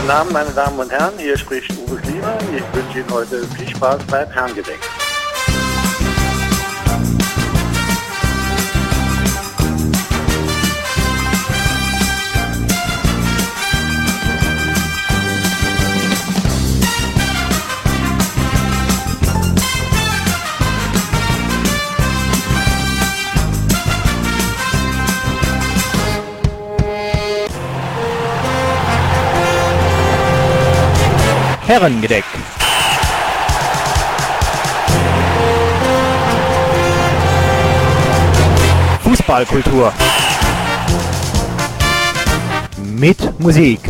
Guten Abend, meine Damen und Herren, hier spricht Uwe Klima. Ich wünsche Ihnen heute viel Spaß beim Herrengedeck. Herrengedeck. Fußballkultur. Mit Musik.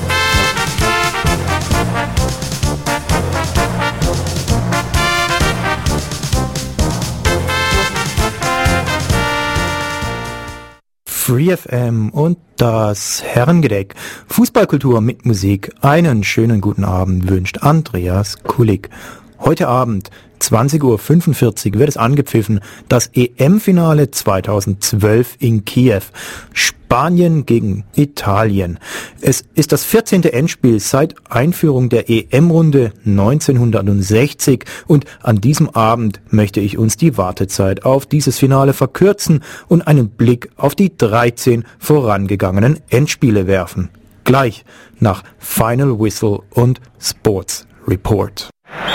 Free FM und das Herrengedeck. Fußballkultur mit Musik. Einen schönen guten Abend wünscht Andreas Kulik. Heute Abend 20:45 Uhr wird es angepfiffen, das EM-Finale 2012 in Kiew. Spanien gegen Italien. Es ist das 14. Endspiel seit Einführung der EM-Runde 1960 und an diesem Abend möchte ich uns die Wartezeit auf dieses Finale verkürzen und einen Blick auf die 13 vorangegangenen Endspiele werfen. Gleich nach Final Whistle und Sports Report.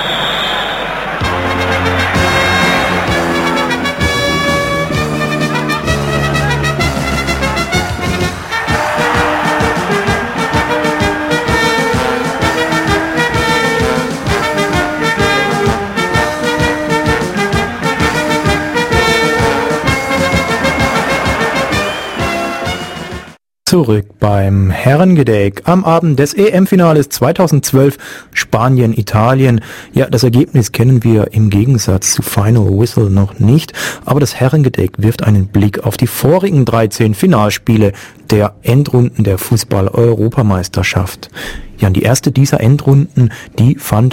Zurück beim Herrengedeck am Abend des EM-Finales 2012 Spanien-Italien. Ja, das Ergebnis kennen wir im Gegensatz zu Final Whistle noch nicht, aber das Herrengedeck wirft einen Blick auf die vorigen 13 Finalspiele der Endrunden der Fußball-Europameisterschaft. Ja, und die erste dieser Endrunden, die fand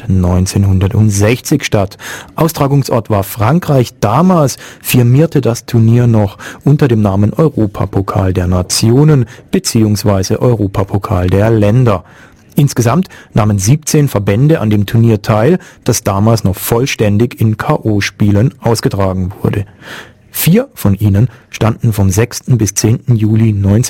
1960 statt. Austragungsort war Frankreich. Damals firmierte das Turnier noch unter dem Namen Europapokal der Nationen bzw. Europapokal der Länder. Insgesamt nahmen 17 Verbände an dem Turnier teil, das damals noch vollständig in K.O.-Spielen ausgetragen wurde. 4 von ihnen standen vom 6. bis 10. Juli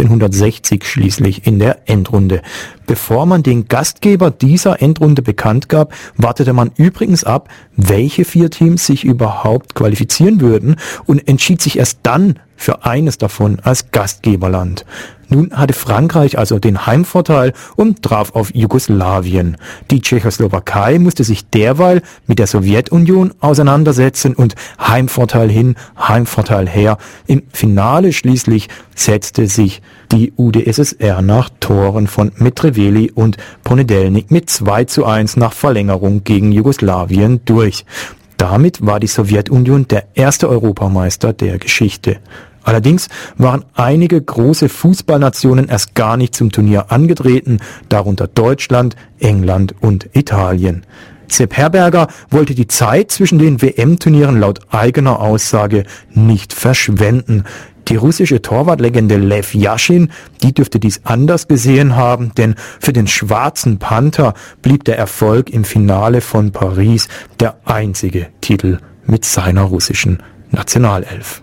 1960 schließlich in der Endrunde. Bevor man den Gastgeber dieser Endrunde bekannt gab, wartete man übrigens ab, welche 4 Teams sich überhaupt qualifizieren würden und entschied sich erst dann für eines davon als Gastgeberland. Nun hatte Frankreich also den Heimvorteil und traf auf Jugoslawien. Die Tschechoslowakei musste sich derweil mit der Sowjetunion auseinandersetzen und Heimvorteil hin, Heimvorteil her. Im Finale schließlich setzte sich die UdSSR nach Toren von Mitreveli und Ponedeljnik mit 2:1 nach Verlängerung gegen Jugoslawien durch. Damit war die Sowjetunion der erste Europameister der Geschichte. Allerdings waren einige große Fußballnationen erst gar nicht zum Turnier angetreten, darunter Deutschland, England und Italien. Sepp Herberger wollte die Zeit zwischen den WM-Turnieren laut eigener Aussage nicht verschwenden. Die russische Torwartlegende Lew Yashin, die dürfte dies anders gesehen haben, denn für den Schwarzen Panther blieb der Erfolg im Finale von Paris der einzige Titel mit seiner russischen Nationalelf.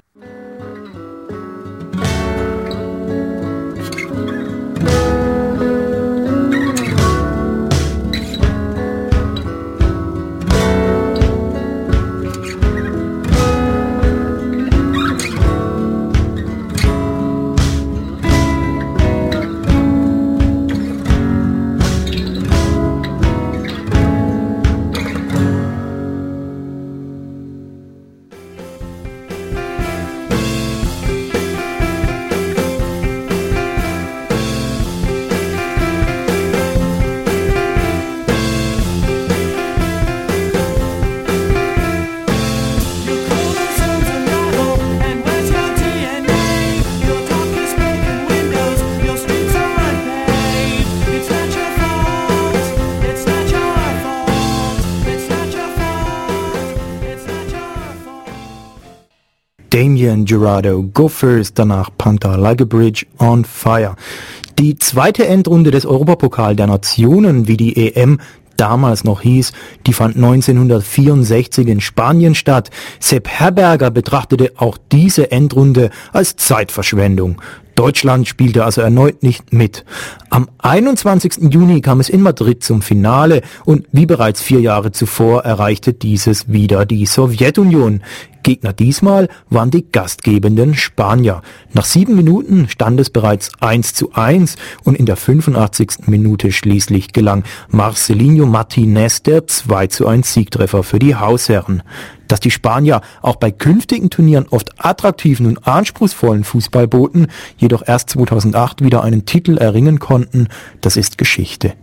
Damien Jurado, Go First, danach Panther, Like a Bridge, On Fire. Die zweite Endrunde des Europapokal der Nationen, wie die EM damals noch hieß, die fand 1964 in Spanien statt. Sepp Herberger betrachtete auch diese Endrunde als Zeitverschwendung. Deutschland spielte also erneut nicht mit. Am 21. Juni kam es in Madrid zum Finale und wie bereits 4 Jahre zuvor erreichte dieses wieder die Sowjetunion. Gegner diesmal waren die gastgebenden Spanier. Nach 7 Minuten stand es bereits 1:1 und in der 85. Minute schließlich gelang Marcelinho Martinez der 2:1 Siegtreffer für die Hausherren. Dass die Spanier auch bei künftigen Turnieren oft attraktiven und anspruchsvollen Fußball boten, jedoch erst 2008 wieder einen Titel erringen konnten, das ist Geschichte.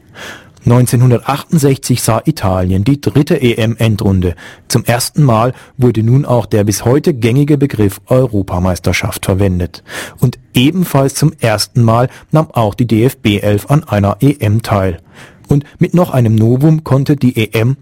1968 sah Italien die 3. EM-Endrunde. Zum ersten Mal wurde nun auch der bis heute gängige Begriff Europameisterschaft verwendet. Und ebenfalls zum ersten Mal nahm auch die DFB 11 an einer EM teil. Und mit noch einem Novum konnte die EM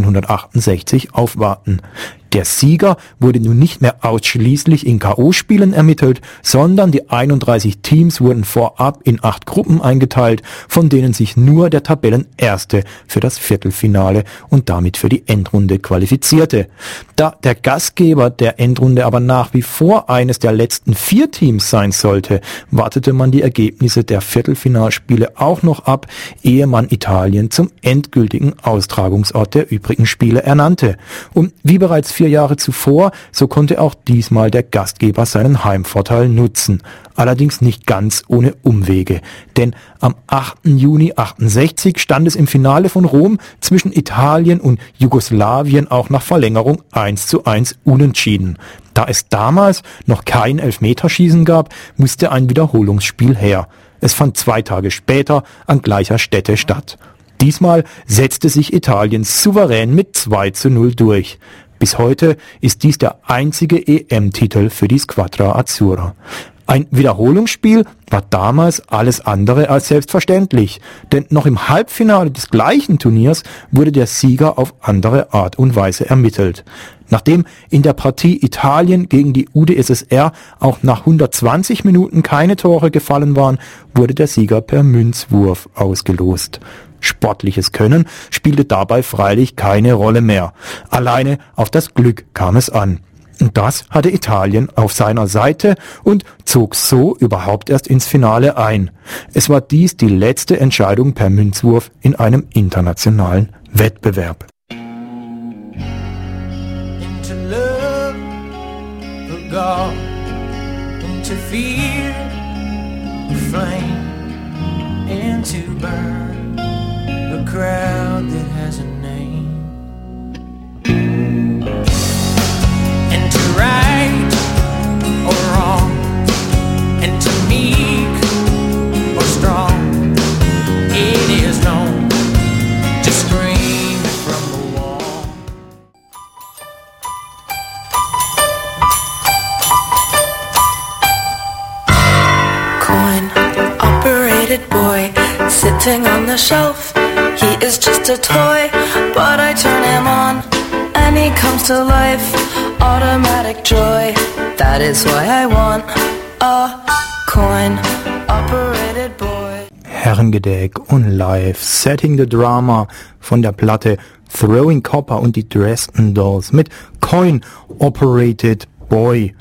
1968 aufwarten. Der Sieger wurde nun nicht mehr ausschließlich in K.O.-Spielen ermittelt, sondern die 31 Teams wurden vorab in 8 Gruppen eingeteilt, von denen sich nur der Tabellenerste für das Viertelfinale und damit für die Endrunde qualifizierte. Da der Gastgeber der Endrunde aber nach wie vor eines der letzten 4 Teams sein sollte, wartete man die Ergebnisse der Viertelfinalspiele auch noch ab, ehe man Italien zum endgültigen Austragungsort der übrigen Spiele ernannte. Und wie bereits 4 Jahre zuvor, so konnte auch diesmal der Gastgeber seinen Heimvorteil nutzen. Allerdings nicht ganz ohne Umwege. Denn am 8. Juni 68 stand es im Finale von Rom zwischen Italien und Jugoslawien auch nach Verlängerung 1:1 unentschieden. Da es damals noch kein Elfmeterschießen gab, musste ein Wiederholungsspiel her. Es fand 2 Tage später an gleicher Stätte statt. Diesmal setzte sich Italien souverän mit 2:0 durch. Bis heute ist dies der einzige EM-Titel für die Squadra Azzurra. Ein Wiederholungsspiel war damals alles andere als selbstverständlich, denn noch im Halbfinale des gleichen Turniers wurde der Sieger auf andere Art und Weise ermittelt. Nachdem in der Partie Italien gegen die UdSSR auch nach 120 Minuten keine Tore gefallen waren, wurde der Sieger per Münzwurf ausgelost. Sportliches Können spielte dabei freilich keine Rolle mehr. Alleine auf das Glück kam es an. Und das hatte Italien auf seiner Seite und zog so überhaupt erst ins Finale ein. Es war dies die letzte Entscheidung per Münzwurf in einem internationalen Wettbewerb. Into love, the God, into fear, the flame, into burn, the crowd that has a name. And to right or wrong, and to meek or strong, it is known to scream from the wall. Coin-operated boy sitting on the shelf. He is just a toy, but I turn him on and he comes to life. Automatic joy, that is why I want a coin-operated boy. Herrengedeck und live, Setting the Drama von der Platte Throwing Copper und die Dresden Dolls mit Coin-Operated Boy.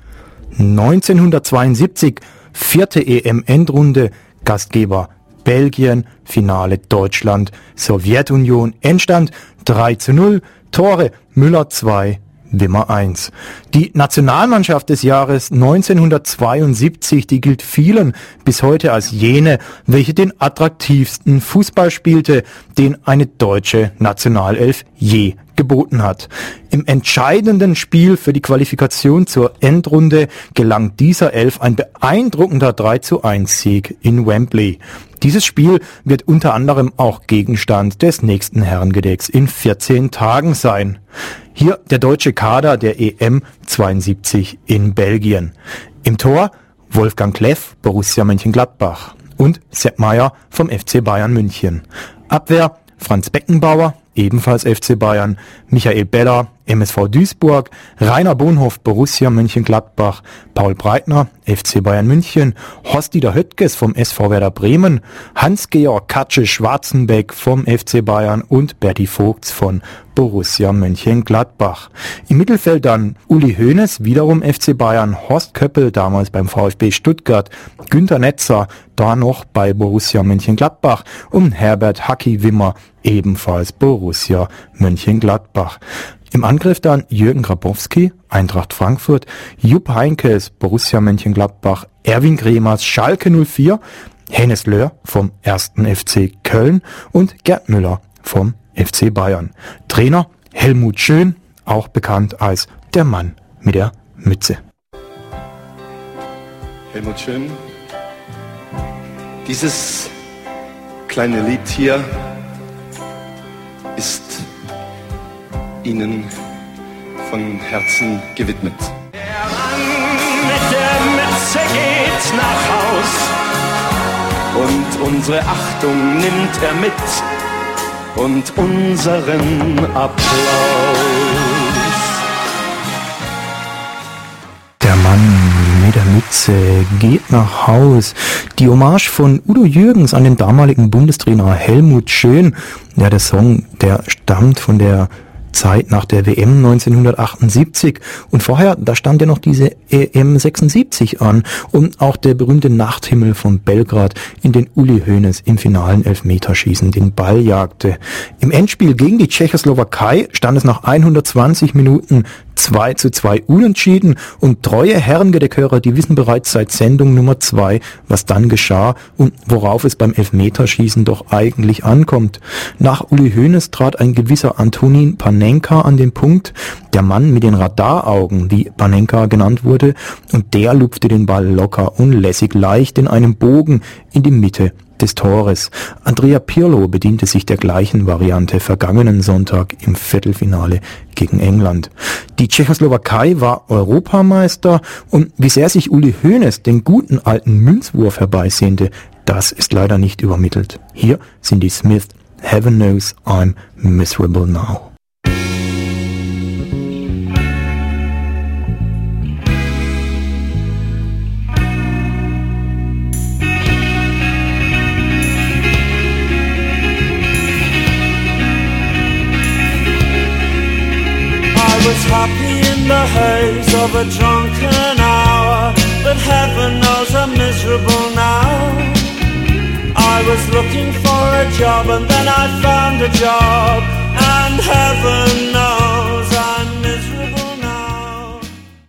1972, 4. EM-Endrunde, Gastgeber Belgien, Finale Deutschland, Sowjetunion, Endstand 3:0, Tore Müller 2, Wimmer 1. Die Nationalmannschaft des Jahres 1972, die gilt vielen bis heute als jene, welche den attraktivsten Fußball spielte, den eine deutsche Nationalelf je geboten hat. Im entscheidenden Spiel für die Qualifikation zur Endrunde gelang dieser Elf ein beeindruckender 3:1 Sieg in Wembley. Dieses Spiel wird unter anderem auch Gegenstand des nächsten Herrengedecks in 14 Tagen sein. Hier der deutsche Kader der EM 72 in Belgien. Im Tor Wolfgang Kleff, Borussia Mönchengladbach und Sepp Maier vom FC Bayern München. Abwehr Franz Beckenbauer, ebenfalls FC Bayern, Michael Beller, MSV Duisburg, Rainer Bonhoff, Borussia Mönchengladbach, Paul Breitner, FC Bayern München, Horst-Dieter Höttges vom SV Werder Bremen, Hans-Georg Katsche-Schwarzenbeck vom FC Bayern und Berti Vogts von Borussia Mönchengladbach. Im Mittelfeld dann Uli Hoeneß, wiederum FC Bayern, Horst Köppel, damals beim VfB Stuttgart, Günter Netzer, da noch bei Borussia Mönchengladbach und Herbert Hacki Wimmer, ebenfalls Borussia Mönchengladbach. Im Angriff dann Jürgen Grabowski, Eintracht Frankfurt, Jupp Heynckes, Borussia Mönchengladbach, Erwin Gremers, Schalke 04, Hennes Löhr vom 1. FC Köln und Gerd Müller vom FC Bayern. Trainer Helmut Schön, auch bekannt als der Mann mit der Mütze. Helmut Schön, dieses kleine Lied hier ist Ihnen von Herzen gewidmet. Der Mann mit der Mütze geht nach Haus Und unsere Achtung nimmt er mit und unseren Applaus. Der Mann mit der Mütze geht nach Haus. Die Hommage von Udo Jürgens an den damaligen Bundestrainer Helmut Schön. Ja, der Song, der stammt von der Zeit nach der WM 1978 und vorher, da stand ja noch diese EM 76 an und auch der berühmte Nachthimmel von Belgrad, in den Uli Hoeneß im finalen Elfmeterschießen den Ball jagte. Im Endspiel gegen die Tschechoslowakei stand es nach 120 Minuten 2:2 unentschieden und treue Herrengedeck-Hörer, die wissen bereits seit Sendung Nummer 2, was dann geschah und worauf es beim Elfmeterschießen doch eigentlich ankommt. Nach Uli Hoeneß trat ein gewisser Antonin Panenka an den Punkt, der Mann mit den Radaraugen, wie Panenka genannt wurde, und der lupfte den Ball locker und lässig leicht in einem Bogen in die Mitte des Tores. Andrea Pirlo bediente sich der gleichen Variante vergangenen Sonntag im Viertelfinale gegen England. Die Tschechoslowakei war Europameister und wie sehr sich Uli Hoeneß den guten alten Münzwurf herbeisehnte, das ist leider nicht übermittelt. Hier sind die Smiths, Heaven Knows I'm Miserable Now. happy in the haze of a drunken hour, but heaven knows I'm miserable now. I was looking for a job and then I found a job, and heaven knows I'm miserable now.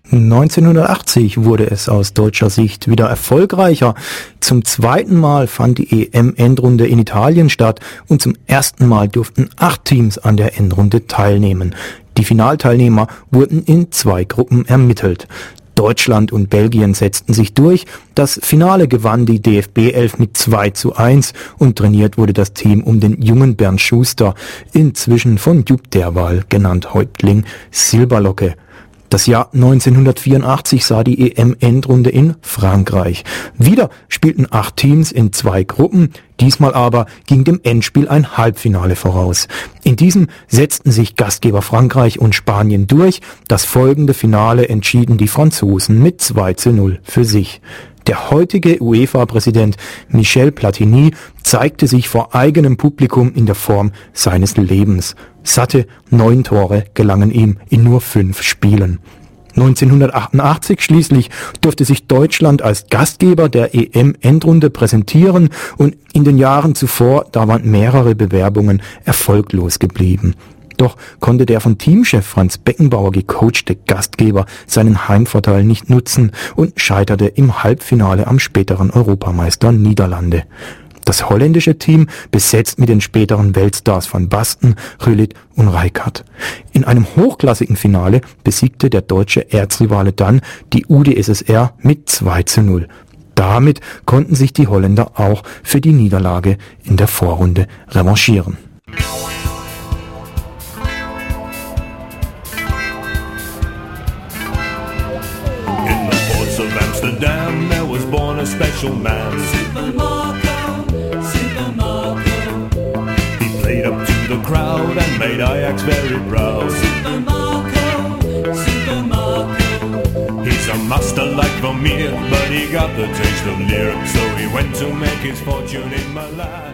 1980 wurde es aus deutscher Sicht wieder erfolgreicher. Zum zweiten Mal fand die EM-Endrunde in Italien statt und zum ersten Mal durften 8 Teams an der Endrunde teilnehmen. Die Finalteilnehmer wurden in 2 Gruppen ermittelt. Deutschland und Belgien setzten sich durch. Das Finale gewann die DFB 11 mit 2:1 und trainiert wurde das Team um den jungen Bernd Schuster, inzwischen von Jupp Derwal genannt Häuptling Silberlocke. Das Jahr 1984 sah die EM-Endrunde in Frankreich. Wieder spielten 8 Teams in 2 Gruppen, diesmal aber ging dem Endspiel ein Halbfinale voraus. In diesem setzten sich Gastgeber Frankreich und Spanien durch. Das folgende Finale entschieden die Franzosen mit 2:0 für sich. Der heutige UEFA-Präsident Michel Platini zeigte sich vor eigenem Publikum in der Form seines Lebens. Satte 9 Tore gelangen ihm in nur 5 Spielen. 1988 schließlich durfte sich Deutschland als Gastgeber der EM-Endrunde präsentieren und in den Jahren zuvor, da waren mehrere Bewerbungen erfolglos geblieben. Doch konnte der von Teamchef Franz Beckenbauer gecoachte Gastgeber seinen Heimvorteil nicht nutzen und scheiterte im Halbfinale am späteren Europameister Niederlande. Das holländische Team besetzt mit den späteren Weltstars Van Basten, Gullit und Rijkaard. In einem hochklassigen Finale besiegte der deutsche Erzrivale dann die UdSSR mit 2:0. Damit konnten sich die Holländer auch für die Niederlage in der Vorrunde revanchieren. In the ports of Amsterdam there was born a special man. Super Marco. He played up to the crowd and made Ajax very proud. Super Marco. a master like Vermeer, but he got the taste of lyrics, so he went to make his fortune in Milan.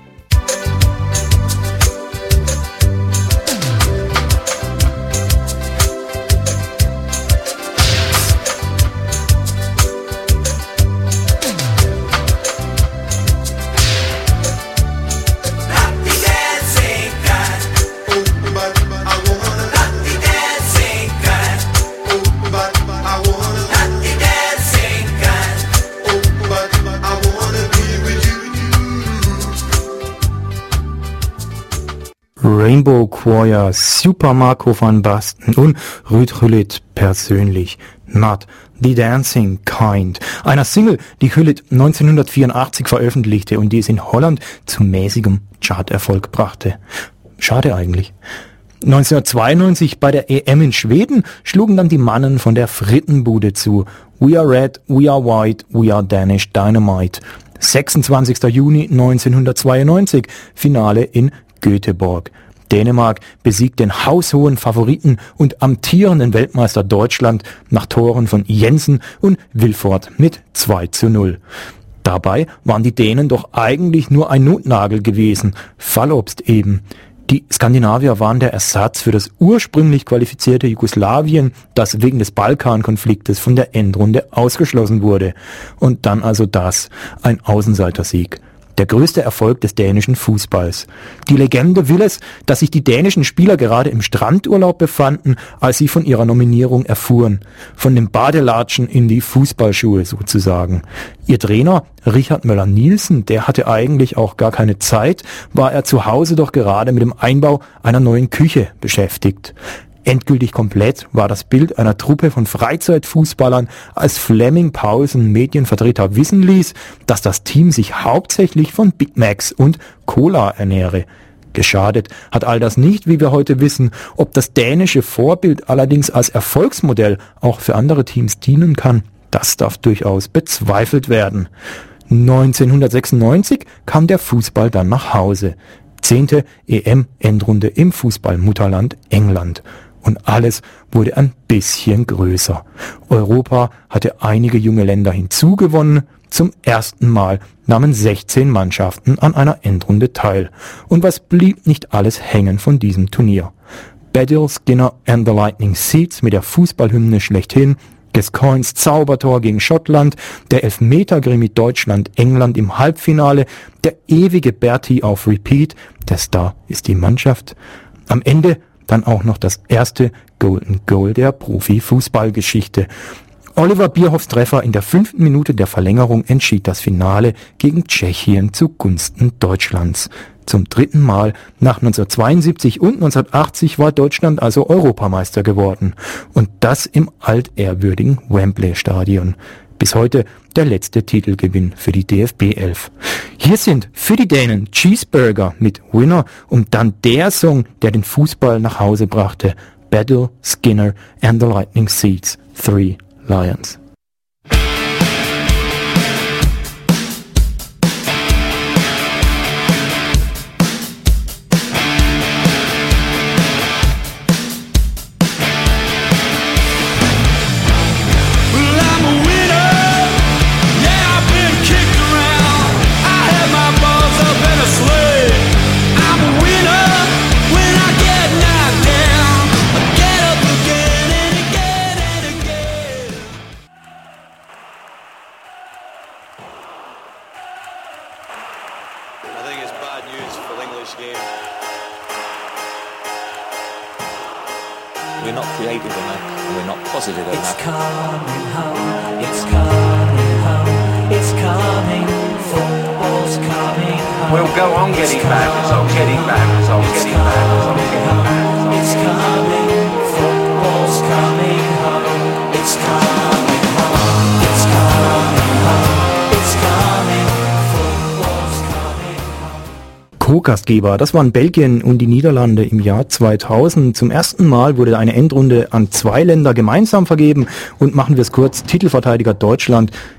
Rainbow Choir, Super Marco van Basten und Ruud Gullit persönlich. Not the Dancing Kind. Einer Single, die Gullit 1984 veröffentlichte und die es in Holland zu mäßigem Charterfolg brachte. Schade eigentlich. 1992 bei der EM in Schweden schlugen dann die Mannen von der Frittenbude zu. We are red, we are white, we are Danish Dynamite. 26. Juni 1992, Finale in Göteborg. Dänemark besiegt den haushohen Favoriten und amtierenden Weltmeister Deutschland nach Toren von Jensen und Wilford mit 2:0. Dabei waren die Dänen doch eigentlich nur ein Notnagel gewesen, Fallobst eben. Die Skandinavier waren der Ersatz für das ursprünglich qualifizierte Jugoslawien, das wegen des Balkankonfliktes von der Endrunde ausgeschlossen wurde. Und dann also das, ein Außenseitersieg. Der größte Erfolg des dänischen Fußballs. Die Legende will es, dass sich die dänischen Spieler gerade im Strandurlaub befanden, als sie von ihrer Nominierung erfuhren. Von dem Badelatschen in die Fußballschuhe sozusagen. Ihr Trainer, Richard Möller-Nielsen, der hatte eigentlich auch gar keine Zeit, war er zu Hause doch gerade mit dem Einbau einer neuen Küche beschäftigt. Endgültig komplett war das Bild einer Truppe von Freizeitfußballern, als Flemming Paulsen Medienvertreter wissen ließ, dass das Team sich hauptsächlich von Big Macs und Cola ernähre. Geschadet hat all das nicht, wie wir heute wissen. Ob das dänische Vorbild allerdings als Erfolgsmodell auch für andere Teams dienen kann, das darf durchaus bezweifelt werden. 1996 kam der Fußball dann nach Hause. 10. EM-Endrunde im Fußballmutterland England. Und alles wurde ein bisschen größer. Europa hatte einige junge Länder hinzugewonnen. Zum ersten Mal nahmen 16 Mannschaften an einer Endrunde teil. Und was blieb nicht alles hängen von diesem Turnier? Baddiel, Skinner and the Lightning Seeds mit der Fußballhymne schlechthin, Gascoignes Zaubertor gegen Schottland, der Elfmetergrill mit Deutschland-England im Halbfinale, der ewige Bertie auf Repeat, der Star ist die Mannschaft. Am Ende dann auch noch das erste Golden Goal der Profi-Fußballgeschichte. Oliver Bierhoffs Treffer in der 5. Minute der Verlängerung entschied das Finale gegen Tschechien zugunsten Deutschlands. Zum 3. Mal nach 1972 und 1980 war Deutschland also Europameister geworden. Und das im altehrwürdigen Wembley-Stadion. Bis heute der letzte Titelgewinn für die DFB 11. Hier sind für die Dänen Cheeseburger mit Winner und dann der Song, der den Fußball nach Hause brachte. Baddiel, Skinner and the Lightning Seeds, 3 Lions. Co-Gastgeber, das waren Belgien und die Niederlande im Jahr 2000. Zum ersten Mal wurde eine Endrunde an 2 Länder gemeinsam vergeben und machen wir es kurz, Titelverteidiger Deutschland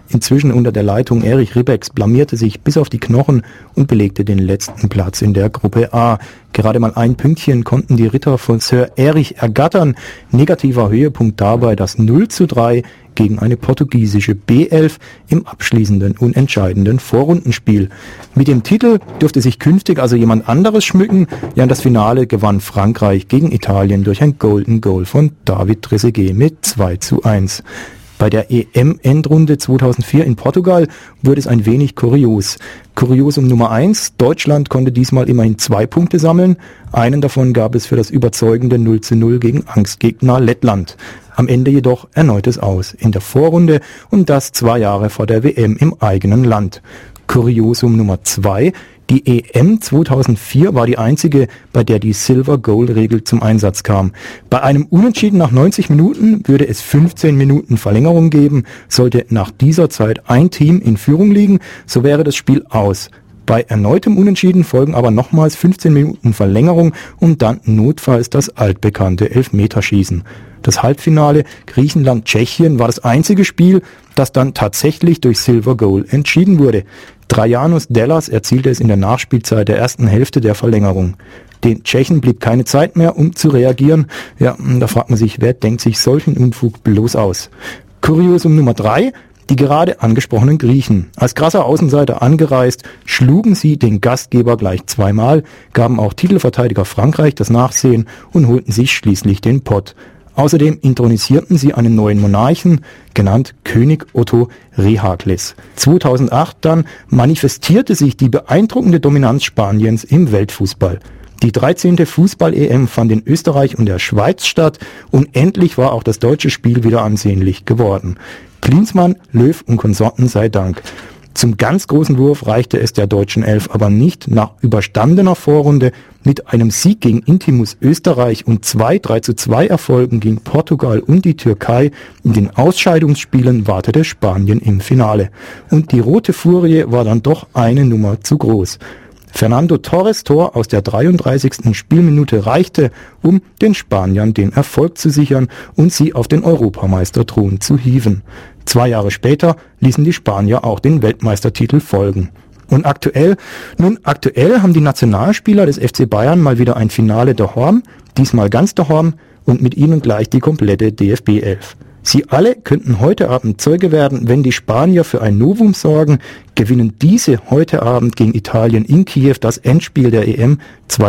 inzwischen unter der Leitung Erich Ribbeck, blamierte sich bis auf die Knochen und belegte den letzten Platz in der Gruppe A. Gerade mal ein Pünktchen konnten die Ritter von Sir Erich ergattern. Negativer Höhepunkt dabei das 0:3 gegen eine portugiesische B11 im abschließenden und entscheidenden Vorrundenspiel. Mit dem Titel dürfte sich künftig also jemand anderes schmücken. Ja, in das Finale gewann Frankreich gegen Italien durch ein Golden Goal von David Trezeguet mit 2:1. Bei der EM-Endrunde 2004 in Portugal wurde es ein wenig kurios. Kuriosum Nummer 1, Deutschland konnte diesmal immerhin 2 Punkte sammeln. Einen davon gab es für das überzeugende 0:0 gegen Angstgegner Lettland. Am Ende jedoch erneutes Aus in der Vorrunde und das 2 Jahre vor der WM im eigenen Land. Kuriosum Nummer 2, die EM 2004 war die einzige, bei der die Silver-Goal-Regel zum Einsatz kam. Bei einem Unentschieden nach 90 Minuten würde es 15 Minuten Verlängerung geben. Sollte nach dieser Zeit ein Team in Führung liegen, so wäre das Spiel aus. Bei erneutem Unentschieden folgen aber nochmals 15 Minuten Verlängerung und dann notfalls das altbekannte Elfmeterschießen. Das Halbfinale Griechenland-Tschechien war das einzige Spiel, das dann tatsächlich durch Silver Goal entschieden wurde. Trajanos Dellas erzielte es in der Nachspielzeit der ersten Hälfte der Verlängerung. Den Tschechen blieb keine Zeit mehr, um zu reagieren. Ja, da fragt man sich, wer denkt sich solchen Unfug bloß aus? Kuriosum Nummer 3. Die gerade angesprochenen Griechen. Als krasser Außenseiter angereist, schlugen sie den Gastgeber gleich 2-mal, gaben auch Titelverteidiger Frankreich das Nachsehen und holten sich schließlich den Pott. Außerdem inthronisierten sie einen neuen Monarchen, genannt König Otto Rehakles. 2008 dann manifestierte sich die beeindruckende Dominanz Spaniens im Weltfußball. Die 13. Fußball-EM fand in Österreich und der Schweiz statt und endlich war auch das deutsche Spiel wieder ansehnlich geworden. Klinsmann, Löw und Konsorten sei Dank. Zum ganz großen Wurf reichte es der deutschen Elf aber nicht. Nach überstandener Vorrunde mit einem Sieg gegen Intimus Österreich und 2 3:2 Erfolgen gegen Portugal und die Türkei in den Ausscheidungsspielen wartete Spanien im Finale. Und die rote Furie war dann doch eine Nummer zu groß. Fernando Torres' Tor aus der 33. Spielminute reichte, um den Spaniern den Erfolg zu sichern und sie auf den Europameisterthron zu hieven. 2 Jahre später ließen die Spanier auch den Weltmeistertitel folgen. Und aktuell? Nun, aktuell haben die Nationalspieler des FC Bayern mal wieder ein Finale daheim, diesmal ganz daheim und mit ihnen gleich die komplette DFB 11. Sie alle könnten heute Abend Zeuge werden, wenn die Spanier für ein Novum sorgen, gewinnen diese heute Abend gegen Italien in Kiew das Endspiel der EM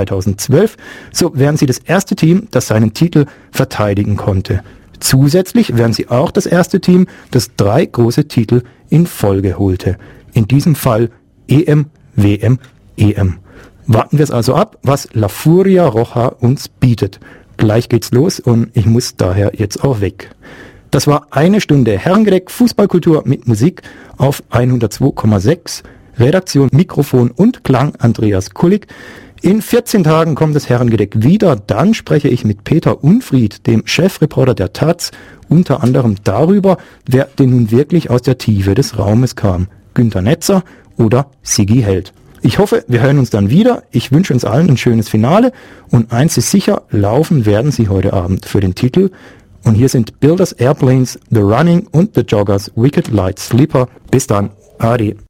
2012, so wären sie das erste Team, das seinen Titel verteidigen konnte. Zusätzlich wären sie auch das erste Team, das 3 große Titel in Folge holte. In diesem Fall EM, WM, EM. Warten wir es also ab, was La Furia Roja uns bietet. Gleich geht's los und ich muss daher jetzt auch weg. Das war eine Stunde Herrengedeck Fußballkultur mit Musik auf 102,6. Redaktion, Mikrofon und Klang Andreas Kullig. In 14 Tagen kommt das Herrengedeck wieder. Dann spreche ich mit Peter Unfried, dem Chefreporter der taz, unter anderem darüber, wer denn nun wirklich aus der Tiefe des Raumes kam. Günter Netzer oder Sigi Held. Ich hoffe, wir hören uns dann wieder. Ich wünsche uns allen ein schönes Finale. Und eins ist sicher, laufen werden sie heute Abend für den Titel. Und hier sind Builders Airplanes, The Running und The Joggers Wicked Light Sleeper. Bis dann. Ade.